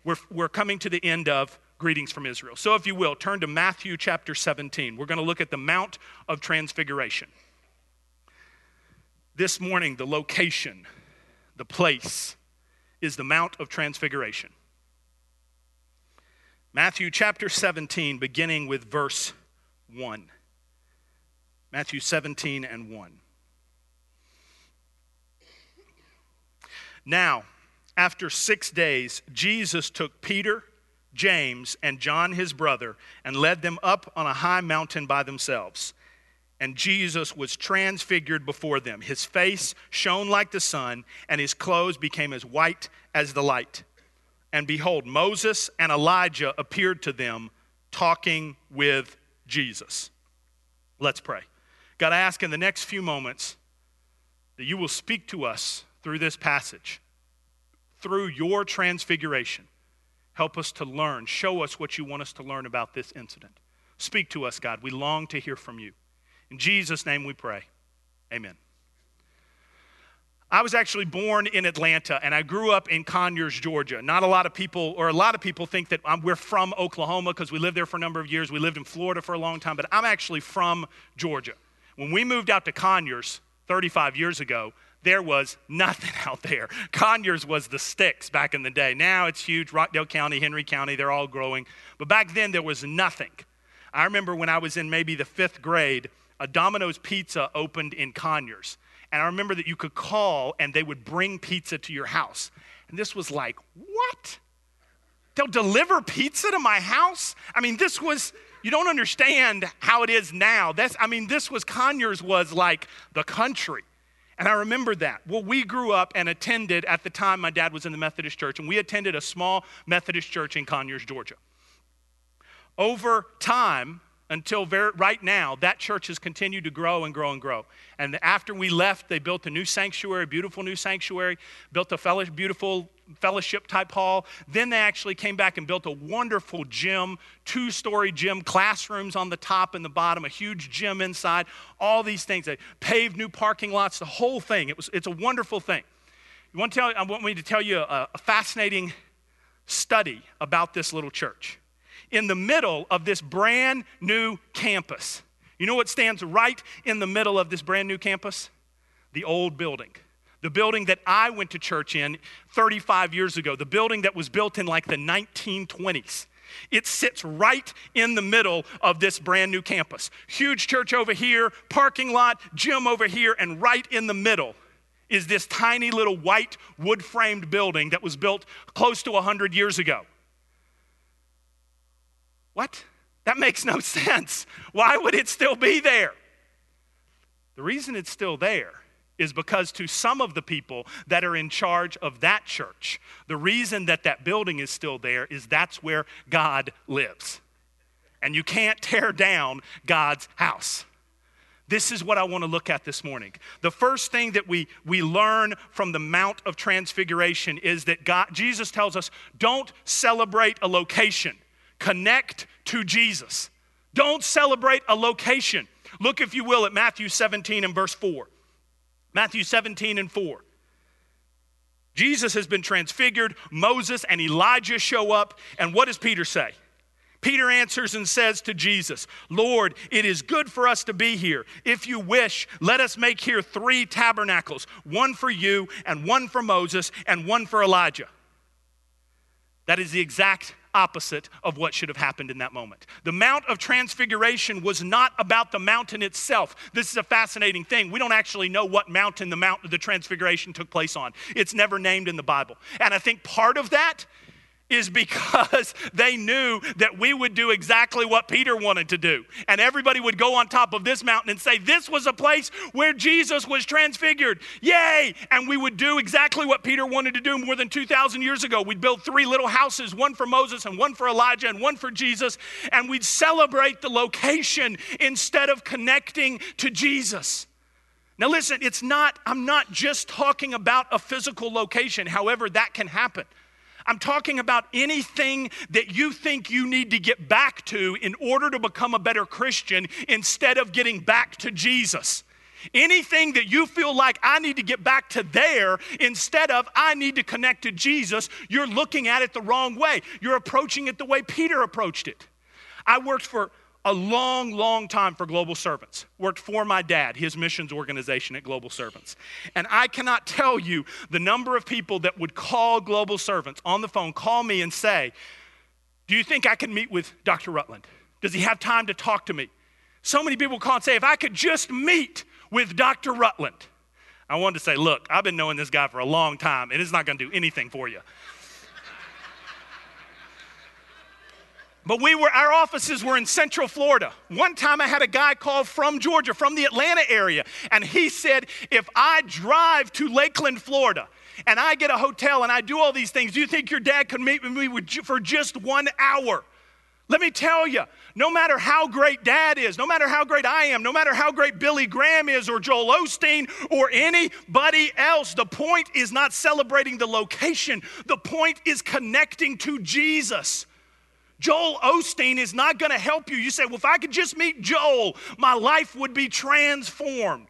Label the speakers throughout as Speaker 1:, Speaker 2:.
Speaker 1: we're coming to the end of Greetings from Israel. So if you will, turn to Matthew chapter 17. We're going to look at the Mount of Transfiguration. This morning, the location, the place, is the Mount of Transfiguration. Matthew chapter 17, beginning with verse 1. Matthew 17 and 1. Now, after 6 days, Jesus took Peter, James, and John his brother, and led them up on a high mountain by themselves. And Jesus was transfigured before them. His face shone like the sun, and his clothes became as white as the light. And behold, Moses and Elijah appeared to them, talking with Jesus. Let's pray. God, I ask in the next few moments that you will speak to us through this passage, through your transfiguration. Help us to learn. Show us what you want us to learn about this incident. Speak to us, God. We long to hear from you. In Jesus' name we pray. Amen. I was actually born in Atlanta, and I grew up in Conyers, Georgia. Not a lot of people, or a lot of people think that we're from Oklahoma because we lived there for a number of years. We lived in Florida for a long time, but I'm actually from Georgia. When we moved out to Conyers 35 years ago, there was nothing out there. Conyers was the sticks back in the day. Now it's huge. Rockdale County, Henry County, they're all growing. But back then there was nothing. I remember when I was in maybe the 5th grade, a Domino's Pizza opened in Conyers. And I remember that you could call and they would bring pizza to your house. And this was like, what? They'll deliver pizza to my house? I mean, this was, you don't understand how it is now. Conyers was like the country. And I remember that. Well, we grew up and attended, at the time my dad was in the Methodist church, and we attended a small Methodist church in Conyers, Georgia. Over time, until right now, that church has continued to grow and grow and grow. And after we left, they built a new sanctuary, beautiful new sanctuary, built a beautiful fellowship type hall. Then they actually came back and built a wonderful gym, 2-story gym, classrooms on the top and the bottom, a huge gym inside, all these things. They paved new parking lots, the whole thing. It's a wonderful thing. I want me to tell you a fascinating study about this little church. In the middle of this brand new campus, you know what stands right in the middle of this brand new campus? The old building. The building that I went to church in 35 years ago. The building that was built in like the 1920s. It sits right in the middle of this brand new campus. Huge church over here, parking lot, gym over here, and right in the middle is this tiny little white wood-framed building that was built close to 100 years ago. What? That makes no sense. Why would it still be there? The reason it's still there is because to some of the people that are in charge of that church, the reason that that building is still there is that's where God lives. And you can't tear down God's house. This is what I want to look at this morning. The first thing that we learn from the Mount of Transfiguration is that Jesus tells us, don't celebrate a location. Connect to Jesus. Don't celebrate a location. Look, if you will, at Matthew 17 and verse 4. Matthew 17 and 4. Jesus has been transfigured. Moses and Elijah show up. And what does Peter say? Peter answers and says to Jesus, Lord, it is good for us to be here. If you wish, let us make here 3 tabernacles, one for you and one for Moses and one for Elijah. That is the exact opposite of what should have happened in that moment. The Mount of Transfiguration was not about the mountain itself. This is a fascinating thing. We don't actually know what mountain the Transfiguration took place on. It's never named in the Bible. And I think part of that is because they knew that we would do exactly what Peter wanted to do. And everybody would go on top of this mountain and say, this was a place where Jesus was transfigured. Yay! And we would do exactly what Peter wanted to do more than 2,000 years ago. We'd build 3 little houses, one for Moses and one for Elijah and one for Jesus. And we'd celebrate the location instead of connecting to Jesus. Now listen, I'm not just talking about a physical location, however that can happen. I'm talking about anything that you think you need to get back to in order to become a better Christian instead of getting back to Jesus. Anything that you feel like I need to get back to there instead of I need to connect to Jesus, you're looking at it the wrong way. You're approaching it the way Peter approached it. I worked for a long, long time for Global Servants. Worked for my dad, his missions organization at Global Servants. And I cannot tell you the number of people that would call Global Servants on the phone, call me and say, do you think I can meet with Dr. Rutland? Does he have time to talk to me? So many people call and say, if I could just meet with Dr. Rutland. I wanted to say, look, I've been knowing this guy for a long time, and it's not going to do anything for you. But our offices were in Central Florida. One time I had a guy call from Georgia, from the Atlanta area, and he said, if I drive to Lakeland, Florida, and I get a hotel and I do all these things, do you think your dad could meet with me for just 1 hour? Let me tell you, no matter how great Dad is, no matter how great I am, no matter how great Billy Graham is or Joel Osteen or anybody else, the point is not celebrating the location. The point is connecting to Jesus. Joel Osteen is not going to help you. You say, well, if I could just meet Joel, my life would be transformed.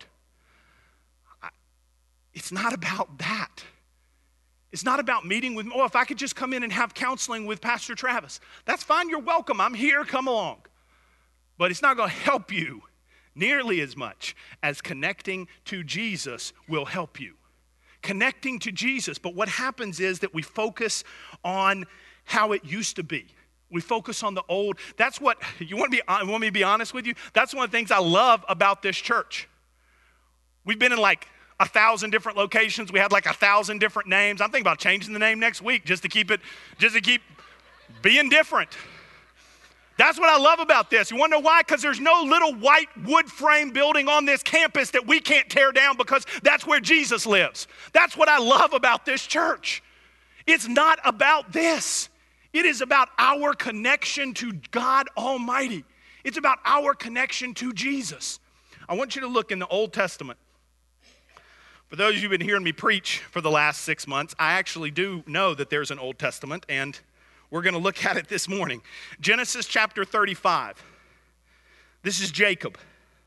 Speaker 1: It's not about that. It's not about meeting with, if I could just come in and have counseling with Pastor Travis. That's fine, you're welcome. I'm here, come along. But it's not going to help you nearly as much as connecting to Jesus will help you. Connecting to Jesus. But what happens is that we focus on how it used to be. We focus on the old. That's what, you want me to be honest with you? That's one of the things I love about this church. We've been in like 1,000 different locations. We had like 1,000 different names. I'm thinking about changing the name next week just to keep being different. That's what I love about this. You want to know why? Because there's no little white wood frame building on this campus that we can't tear down because that's where Jesus lives. That's what I love about this church. It's not about this. It is about our connection to God Almighty. It's about our connection to Jesus. I want you to look in the Old Testament. For those of you who've been hearing me preach for the last 6 months, I actually do know that there's an Old Testament, and we're going to look at it this morning. Genesis chapter 35. This is Jacob.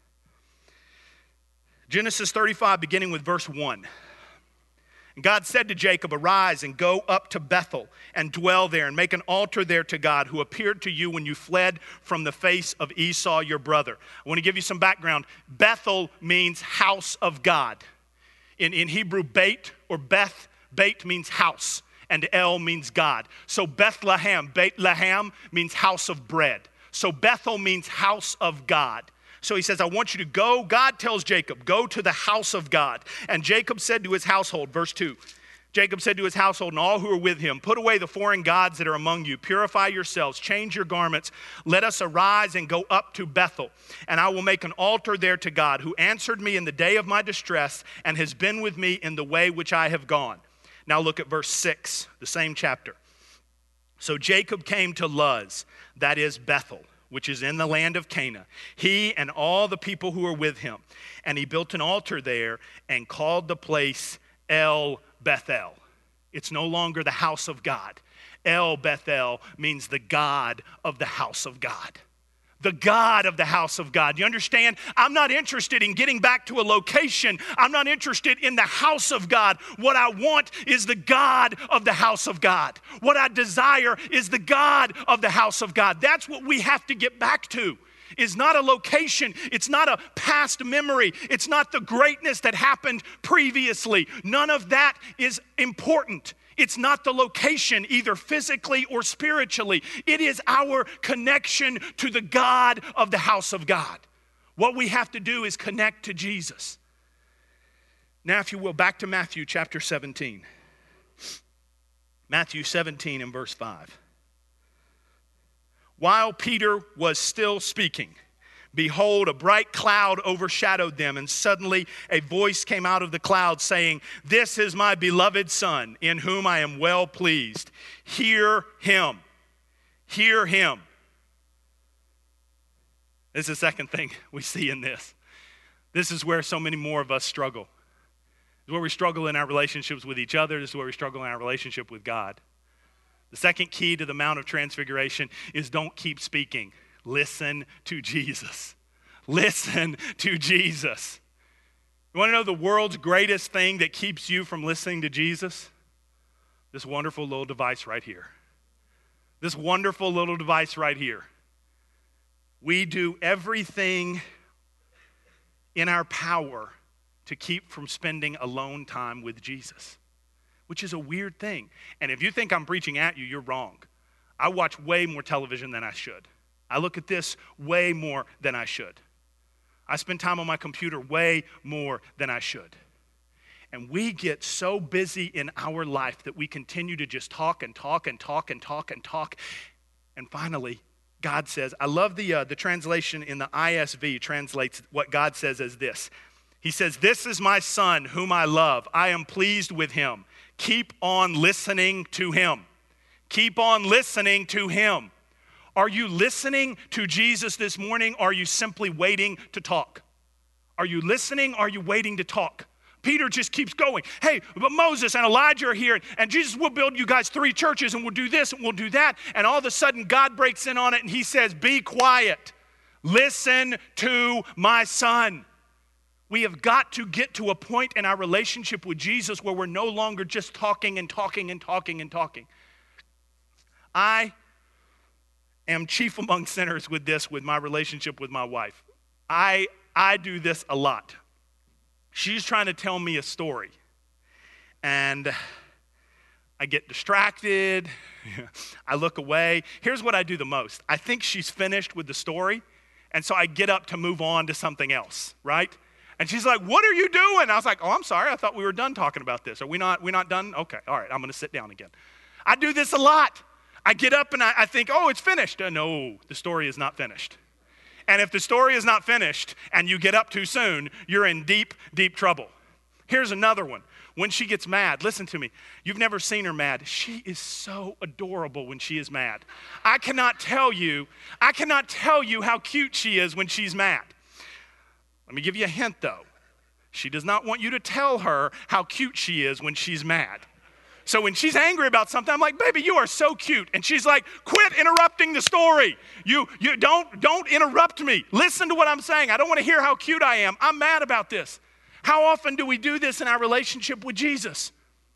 Speaker 1: Genesis 35, beginning with verse 1. And God said to Jacob, arise and go up to Bethel and dwell there and make an altar there to God who appeared to you when you fled from the face of Esau your brother. I want to give you some background. Bethel means house of God. In Hebrew, Beit or Beit means house, and El means God. So Bethlehem, Bethlehem means house of bread. So Bethel means house of God. So he says, I want you to go. God tells Jacob, go to the house of God. And Jacob said to his household, verse 2, Jacob said to his household and all who are with him, put away the foreign gods that are among you. Purify yourselves, change your garments. Let us arise and go up to Bethel. And I will make an altar there to God, who answered me in the day of my distress and has been with me in the way which I have gone. Now look at verse 6, the same chapter. So Jacob came to Luz, that is Bethel, which is in the land of Canaan, he and all the people who were with him. And he built an altar there and called the place El Bethel. It's no longer the house of God. El Bethel means the God of the house of God. The God of the house of God. You understand? I'm not interested in getting back to a location. I'm not interested in the house of God. What I want is the God of the house of God. What I desire is the God of the house of God. That's what we have to get back to. Is not a location. It's not a past memory. It's not the greatness that happened previously. None of that is important. It's not the location, either physically or spiritually. It is our connection to the God of the house of God. What we have to do is connect to Jesus. Now, if you will, back to Matthew chapter 17. Matthew 17 and verse 5. While Peter was still speaking, behold, a bright cloud overshadowed them, and suddenly a voice came out of the cloud saying, this is my beloved Son, in whom I am well pleased. Hear him. Hear him. This is the second thing we see in this. This is where so many more of us struggle. This is where we struggle in our relationships with each other. This is where we struggle in our relationship with God. The second key to the Mount of Transfiguration is don't keep speaking. Listen to Jesus. Listen to Jesus. You want to know the world's greatest thing that keeps you from listening to Jesus? This wonderful little device right here. This wonderful little device right here. We do everything in our power to keep from spending alone time with Jesus, which is a weird thing. And if you think I'm preaching at you, you're wrong. I watch way more television than I should. I look at this way more than I should. I spend time on my computer way more than I should. And we get so busy in our life that we continue to just talk and talk and talk and talk and talk. And finally, God says, I love the translation in the ISV translates what God says as this. He says, "This is my son whom I love. I am pleased with him. Keep on listening to him." Keep on listening to him. Are you listening to Jesus this morning, or are you simply waiting to talk? Are you listening, or are you waiting to talk? Peter just keeps going. Hey, but Moses and Elijah are here, and Jesus will build you guys 3 churches, and we'll do this, and we'll do that. And all of a sudden, God breaks in on it, and he says, be quiet. Listen to my son. We have got to get to a point in our relationship with Jesus where we're no longer just talking and talking and talking and talking. I am chief among sinners with this, with my relationship with my wife. I do this a lot. She's trying to tell me a story, and I get distracted. I look away. Here's what I do the most. I think she's finished with the story, and so I get up to move on to something else, right? And she's like, "What are you doing?" I was like, "Oh, I'm sorry. I thought we were done talking about this. Are we not done? Okay, all right, I'm going to sit down again." I do this a lot. I get up and I think, "Oh, it's finished." No, the story is not finished. And if the story is not finished and you get up too soon, you're in deep, deep trouble. Here's another one. When she gets mad, listen to me. You've never seen her mad. She is so adorable when she is mad. I cannot tell you how cute she is when she's mad. Let me give you a hint, though. She does not want you to tell her how cute she is when she's mad. So when she's angry about something, I'm like, "Baby, you are so cute." And she's like, "Quit interrupting the story. You don't interrupt me. Listen to what I'm saying. I don't want to hear how cute I am. I'm mad about this." How often do we do this in our relationship with Jesus?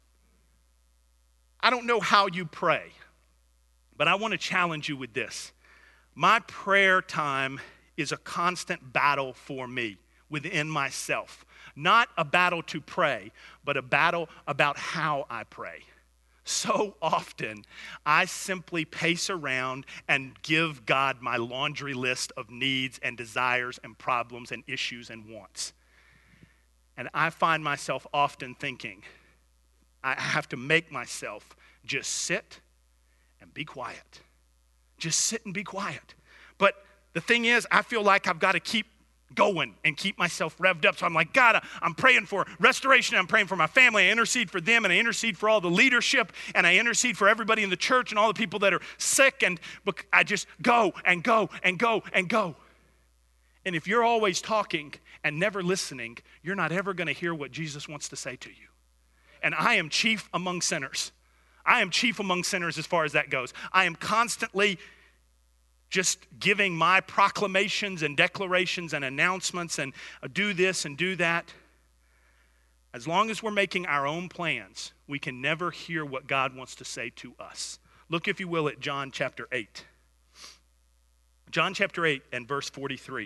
Speaker 1: I don't know how you pray, but I want to challenge you with this. My prayer time is a constant battle for me within myself. Not a battle to pray, but a battle about how I pray. So often, I simply pace around and give God my laundry list of needs and desires and problems and issues and wants. And I find myself often thinking, I have to make myself just sit and be quiet. Just sit and be quiet. But the thing is, I feel like I've got to keep going and keep myself revved up. So I'm like, God, I'm praying for restoration. I'm praying for my family. I intercede for them, and I intercede for all the leadership, and I intercede for everybody in the church and all the people that are sick. And I just go and go and go and go. And if you're always talking and never listening, you're not ever going to hear what Jesus wants to say to you. And I am chief among sinners. I am chief among sinners as far as that goes. I am constantly just giving my proclamations and declarations and announcements and do this and do that. As long as we're making our own plans, we can never hear what God wants to say to us. Look, if you will, at John chapter 8. John chapter 8 and verse 43.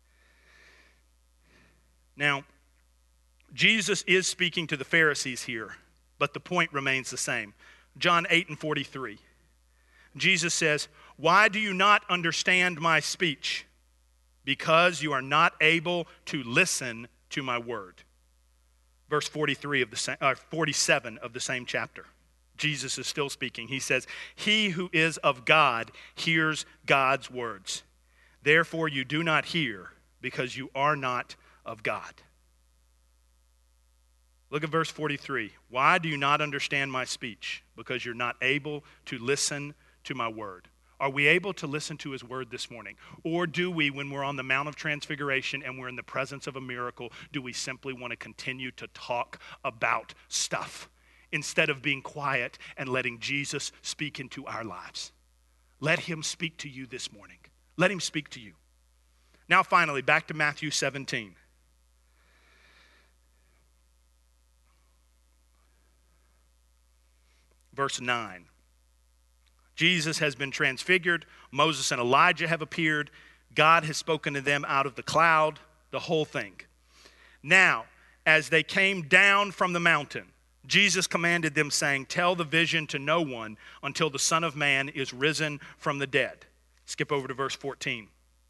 Speaker 1: Now, Jesus is speaking to the Pharisees here, but the point remains the same. John 8 and 43. Jesus says, "Why do you not understand my speech? Because you are not able to listen to my word." Verse 43 of the 47 of the same chapter. Jesus is still speaking. He says, "He who is of God hears God's words. Therefore you do not hear, because you are not of God." Look at verse 43. "Why do you not understand my speech? Because you're not able to listen to my word." Are we able to listen to his word this morning? Or do we, when we're on the Mount of Transfiguration and we're in the presence of a miracle, do we simply want to continue to talk about stuff instead of being quiet and letting Jesus speak into our lives? Let him speak to you this morning. Let him speak to you. Now finally, back to Matthew 17. verse 9. Jesus has been transfigured. Moses and Elijah have appeared. God has spoken to them out of the cloud, the whole thing. Now, as they came down from the mountain, Jesus commanded them, saying, tell the vision to no one until the Son of Man is risen from the dead. Skip over to verse 14.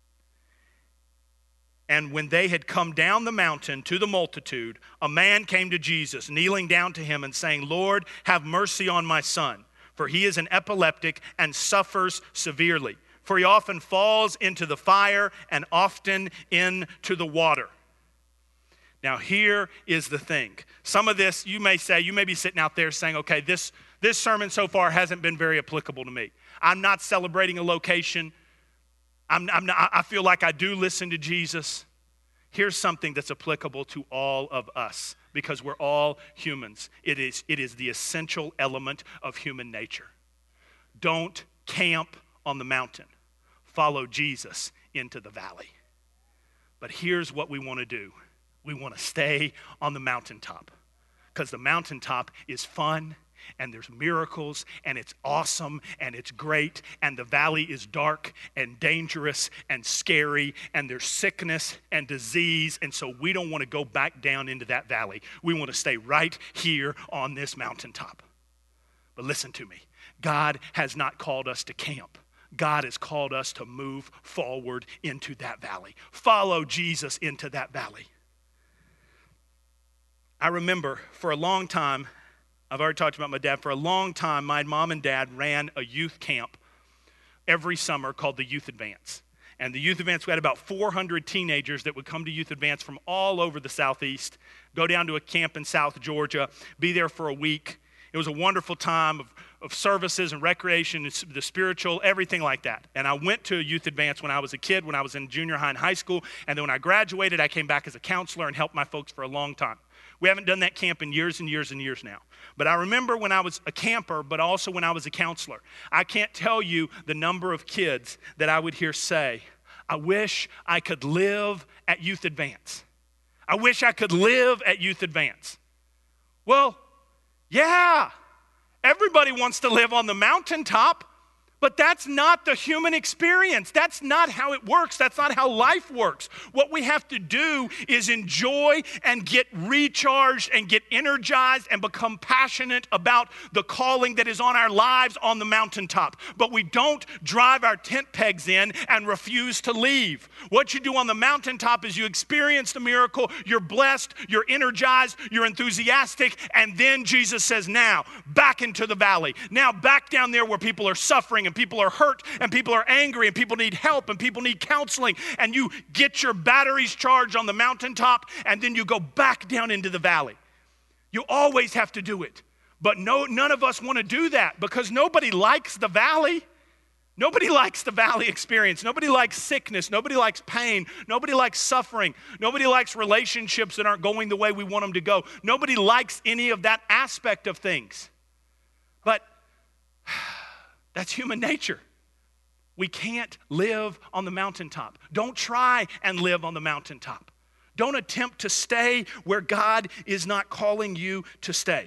Speaker 1: And when they had come down the mountain to the multitude, a man came to Jesus, kneeling down to him and saying, Lord, have mercy on my son, for he is an epileptic and suffers severely. For he often falls into the fire and often into the water. Now here is the thing. Some of this, you may be sitting out there saying, okay, this sermon so far hasn't been very applicable to me. I'm not celebrating a location. I feel like I do listen to Jesus. Here's something that's applicable to all of us because we're all humans. It is the essential element of human nature. Don't camp on the mountain. Follow Jesus into the valley. But here's what we want to do. We want to stay on the mountaintop because the mountaintop is fun and there's miracles and it's awesome and it's great and the valley is dark and dangerous and scary and there's sickness and disease, and so we don't want to go back down into that valley. We want to stay right here on this mountaintop. But listen to me. God has not called us to camp. God has called us to move forward into that valley. Follow Jesus into that valley. I remember for a long time, I've already talked about my dad, for a long time, my mom and dad ran a youth camp every summer called the Youth Advance. And the Youth Advance, we had about 400 teenagers that would come to Youth Advance from all over the Southeast, go down to a camp in South Georgia, be there for a week. It was a wonderful time of services and recreation, the spiritual, everything like that. And I went to a Youth Advance when I was a kid, when I was in junior high and high school. And then when I graduated, I came back as a counselor and helped my folks for a long time. We haven't done that camp in years and years and years now. But I remember when I was a camper, but also when I was a counselor. I can't tell you the number of kids that I would hear say, I wish I could live at Youth Advance. I wish I could live at Youth Advance. Well, yeah, everybody wants to live on the mountaintop, but that's not the human experience. That's not how it works. That's not how life works. What we have to do is enjoy and get recharged and get energized and become passionate about the calling that is on our lives on the mountaintop. But we don't drive our tent pegs in and refuse to leave. What you do on the mountaintop is you experience the miracle, you're blessed, you're energized, you're enthusiastic, and then Jesus says, now, back into the valley. Now, back down there where people are suffering and people are hurt and people are angry and people need help and people need counseling, and you get your batteries charged on the mountaintop and then you go back down into the valley. You always have to do it. But none of us want to do that because nobody likes the valley. Nobody likes the valley experience. Nobody likes sickness. Nobody likes pain. Nobody likes suffering. Nobody likes relationships that aren't going the way we want them to go. Nobody likes any of that aspect of things. But that's human nature. We can't live on the mountaintop. Don't try and live on the mountaintop. Don't attempt to stay where God is not calling you to stay.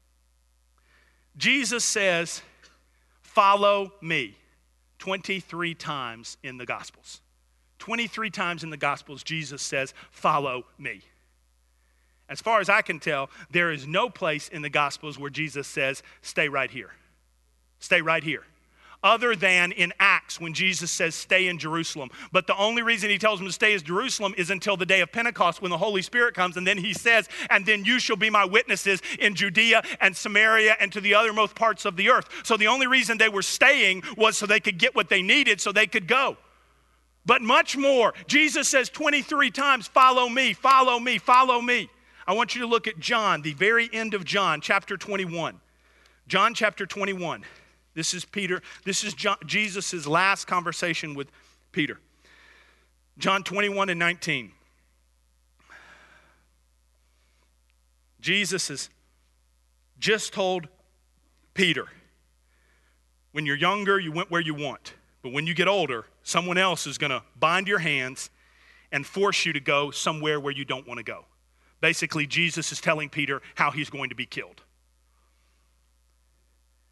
Speaker 1: Jesus says, follow me, 23 times in the Gospels. 23 times in the Gospels, Jesus says, follow me. As far as I can tell, there is no place in the Gospels where Jesus says, stay right here. Stay right here. Other than in Acts when Jesus says stay in Jerusalem. But the only reason he tells them to stay in Jerusalem is until the day of Pentecost when the Holy Spirit comes, and then he says, and then you shall be my witnesses in Judea and Samaria and to the uttermost parts of the earth. So the only reason they were staying was so they could get what they needed so they could go. But much more, Jesus says 23 times, follow me, follow me, follow me. I want you to look at John, the very end of John, chapter 21. John chapter 21. This is Peter. This is Jesus' last conversation with Peter. John 21 and 19. Jesus has just told Peter, when you're younger, you went where you want. But when you get older, someone else is going to bind your hands and force you to go somewhere where you don't want to go. Basically, Jesus is telling Peter how he's going to be killed.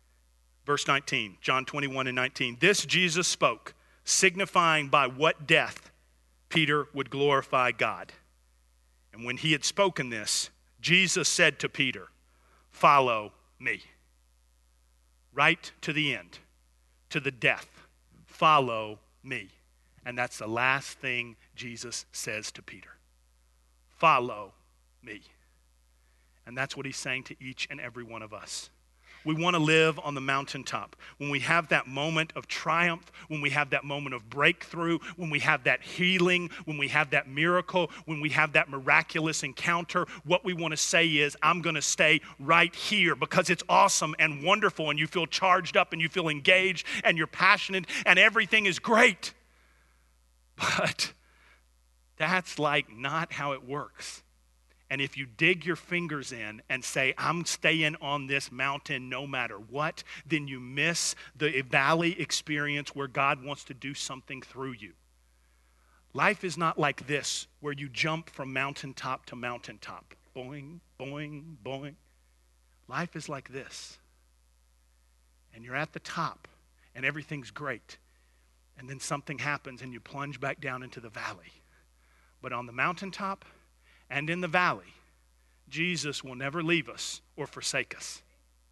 Speaker 1: Verse 19, John 21 and 19. This Jesus spoke, signifying by what death Peter would glorify God. And when he had spoken this, Jesus said to Peter, follow me. Right to the end, to the death, follow me. And that's the last thing Jesus says to Peter. Follow me. And that's what he's saying to each and every one of us. We want to live on the mountaintop. When we have that moment of triumph, when we have that moment of breakthrough, when we have that healing, when we have that miracle, when we have that miraculous encounter, what we want to say is, I'm going to stay right here because it's awesome and wonderful and you feel charged up and you feel engaged and you're passionate and everything is great. But that's like not how it works. And if you dig your fingers in and say, I'm staying on this mountain no matter what, then you miss the valley experience where God wants to do something through you. Life is not like this, where you jump from mountaintop to mountaintop. Boing, boing, boing. Life is like this. And you're at the top, and everything's great. And then something happens, and you plunge back down into the valley. But on the mountaintop, and in the valley, Jesus will never leave us or forsake us.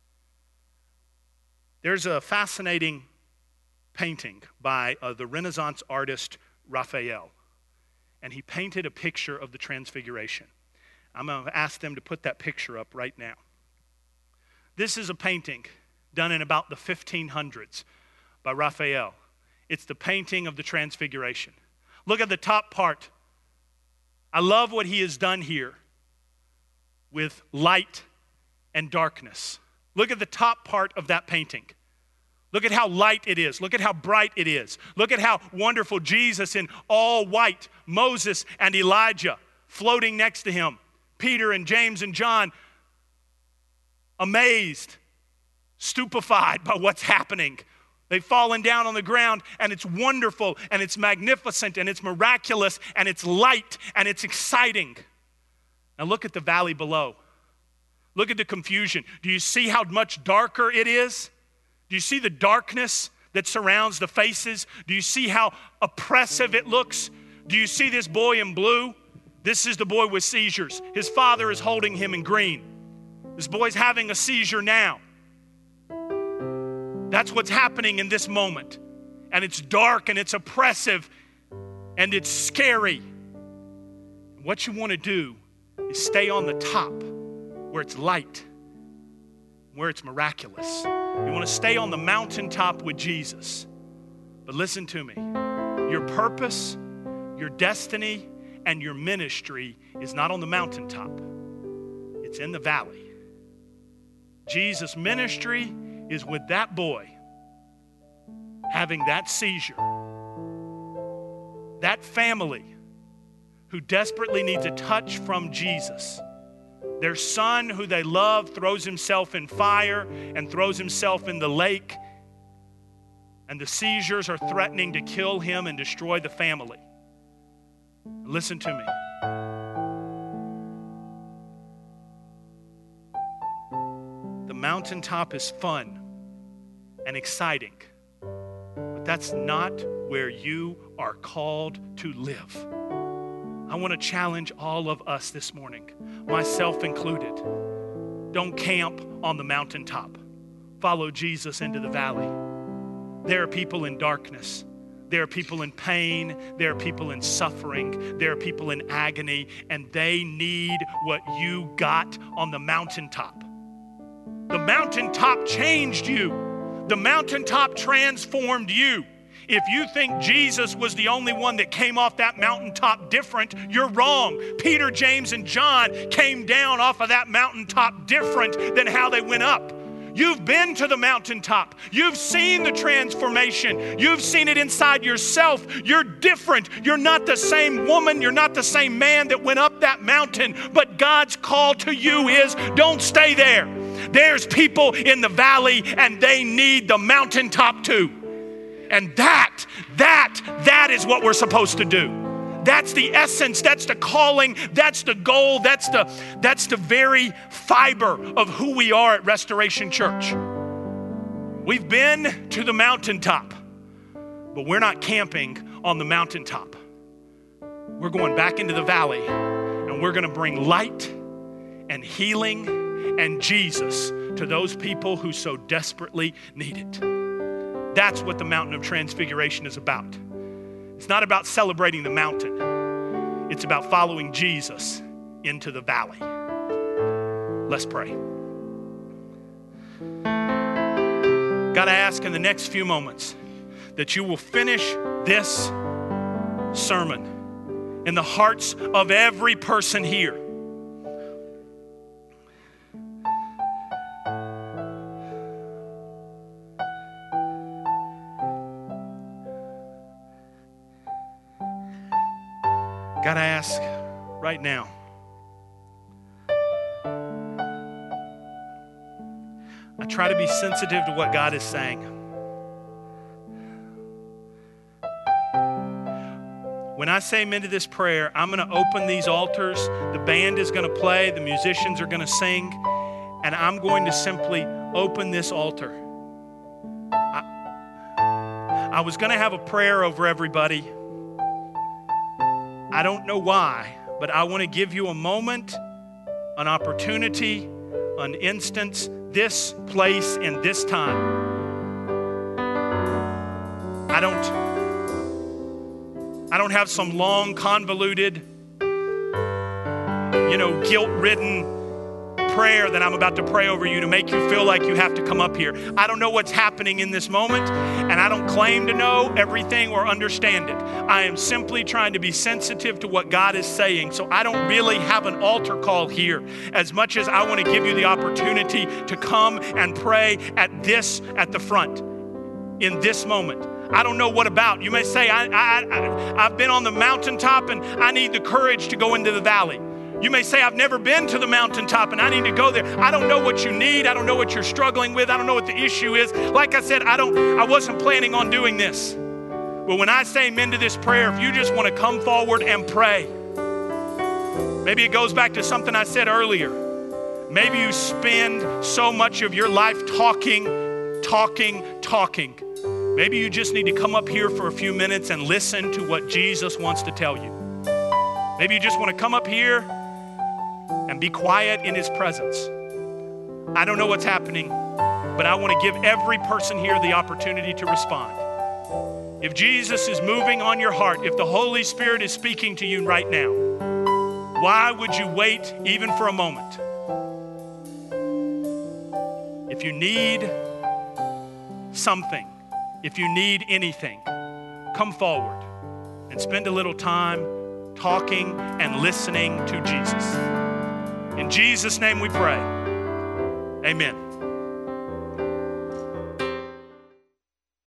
Speaker 1: There's a fascinating painting by the Renaissance artist Raphael. And he painted a picture of the Transfiguration. I'm going to ask them to put that picture up right now. This is a painting done in about the 1500s by Raphael. It's the painting of the Transfiguration. Look at the top part. I love what he has done here with light and darkness. Look at the top part of that painting. Look at how light it is. Look at how bright it is. Look at how wonderful Jesus in all white, Moses and Elijah floating next to him, Peter and James and John, amazed, stupefied by what's happening. They've fallen down on the ground, and it's wonderful, and it's magnificent, and it's miraculous, and it's light, and it's exciting. Now look at the valley below. Look at the confusion. Do you see how much darker it is? Do you see the darkness that surrounds the faces? Do you see how oppressive it looks? Do you see this boy in blue? This is the boy with seizures. His father is holding him in green. This boy's having a seizure now. That's what's happening in this moment. And it's dark and it's oppressive and it's scary. What you want to do is stay on the top where it's light, where it's miraculous. You want to stay on the mountaintop with Jesus. But listen to me. Your purpose, your destiny, and your ministry is not on the mountaintop. It's in the valley. Jesus' ministry is with that boy having that seizure. That family who desperately needs a touch from Jesus. Their son who they love throws himself in fire and throws himself in the lake. And the seizures are threatening to kill him and destroy the family. Listen to me. The mountaintop is fun and exciting, but that's not where you are called to live. I want to challenge all of us this morning, myself included. Don't camp on the mountaintop. Follow Jesus into the valley. There are people in darkness. There are people in pain. There are people in suffering. There are people in agony, and they need what you got on the mountaintop. The mountaintop changed you. The mountaintop transformed you. If you think Jesus was the only one that came off that mountaintop different, you're wrong. Peter, James, and John came down off of that mountaintop different than how they went up. You've been to the mountaintop. You've seen the transformation. You've seen it inside yourself. You're different. You're not the same woman. You're not the same man that went up that mountain. But God's call to you is, don't stay there. There's people in the valley and they need the mountaintop too. And that is what we're supposed to do. That's the essence, that's the calling, that's the goal, that's the very fiber of who we are at Restoration Church. We've been to the mountaintop, but we're not camping on the mountaintop. We're going back into the valley, and we're going to bring light and healing and Jesus to those people who so desperately need it. That's what the mountain of transfiguration is about. It's not about celebrating the mountain. It's about following Jesus into the valley. Let's pray. God, I ask in the next few moments that you will finish this sermon in the hearts of every person here. God, I ask right now, I try to be sensitive to what God is saying. When I say amen to this prayer, I'm going to open these altars. The band is going to play. The musicians are going to sing. And I'm going to simply open this altar. I was going to have a prayer over everybody. I don't know why, but I want to give you a moment, an opportunity, an instance, this place and this time. I don't have some long, convoluted, guilt-ridden prayer that I'm about to pray over you to make you feel like you have to come up here. I don't know what's happening in this moment, and I don't claim to know everything or understand it. I am simply trying to be sensitive to what God is saying, so I don't really have an altar call here as much as I want to give you the opportunity to come and pray at the front in this moment. I don't know what about. You may say, I've been on the mountaintop and I need the courage to go into the valley. You may say, I've never been to the mountaintop and I need to go there. I don't know what you need. I don't know what you're struggling with. I don't know what the issue is. Like I said, I wasn't planning on doing this. But when I say amen to this prayer, if you just want to come forward and pray, maybe it goes back to something I said earlier. Maybe you spend so much of your life talking. Maybe you just need to come up here for a few minutes and listen to what Jesus wants to tell you. Maybe you just want to come up here and be quiet in his presence. I don't know what's happening, but I want to give every person here the opportunity to respond. If Jesus is moving on your heart, if the Holy Spirit is speaking to you right now, why would you wait even for a moment? If you need something, if you need anything, come forward and spend a little time talking and listening to Jesus. In Jesus' name we pray. Amen.